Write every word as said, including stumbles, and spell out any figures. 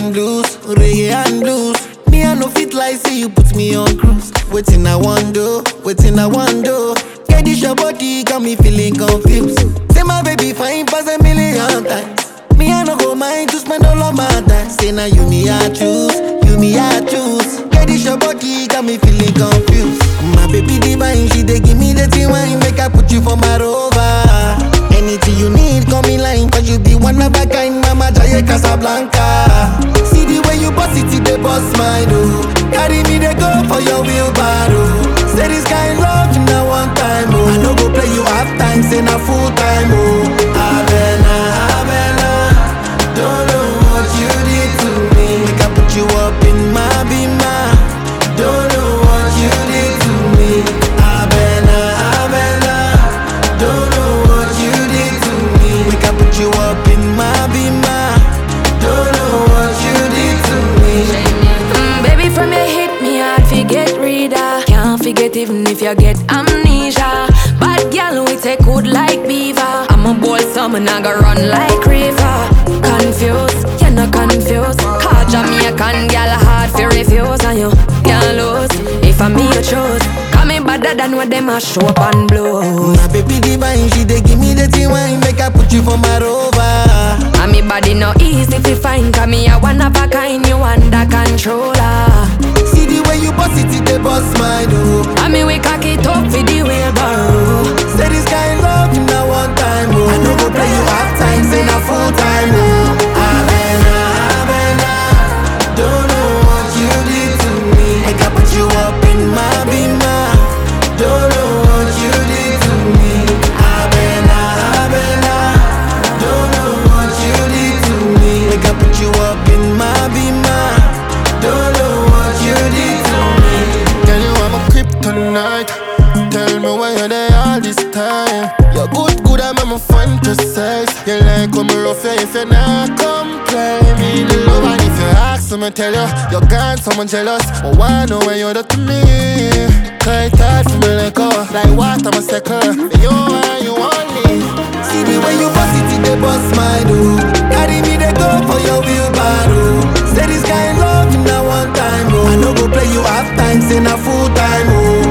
and blues, reggae and blues. Me I no fit like say you put me on cruise. Waiting I want do, waiting I want do. Get this your body got me feeling confused. Say my baby fine pass a million times. Me I no go mind to spend all of my time. Say now you me I choose, you me I choose. Get this your body got me feeling confused. My baby divine, she dey give me the tea wine, make I put you for my rover. Anything you need, call me line, cause you be one of a kind, Mama Jaya Casablanca. See the way you boss it, they boss mine, oh. Carry me, they go for your wheelbarrow. Say this kind love, you know one time, oh. I no go play you half time, say na full time, oh. Avena, Avena, don't know what you did to me. Make I put you up in my bima. Don't know what you did to me. Avena, Avena, don't know what you did to me. Make I put you up in my bima. Don't know what you did to me. Mm, baby, from your hit me hard, forget reader. Can't forget even if you get amnesia. Bad girl, we take good like beaver. I'm a bold summer, I go run like river. Confused, you're not confused. Call Jamaican girl hard for refuse, and you can't lose. If I'm me, you choose. Call me better than what them a show up and blow. My baby divine, she dey give me the tea wine, make I put you for my rover. And me body no easy to find, cause me a one of a kind, you under controller. See the way you boss it, it dey boss my door. And me we cock it up for the wheelbarrow. Say this kind love, you know one time, oh. I no go play you half time, say na full time, oh. Avena, Avena, don't know what you did to me. Make I put you up in my bima. Don't know what you did to me. Avena, Avena, don't know what you did to me. Make I put you up in my bima. Don't know what you did to me. Tell you I'm a kryptonite. Tell me why you're there all this time. You're good, good, I'm a fantasize. You like when me rough you if you not come play me the love. And if you ask me, tell you you're gone, someone jealous. But why know when you're there to me? Tight, tight for me like oh, like water, I'm a second. You and you only. See the way you boss it, it dey boss my door. Carry me, they go for your wheelbarrow. Say this kind love, you know one time, oh. I no go play you half time, say na full time, oh.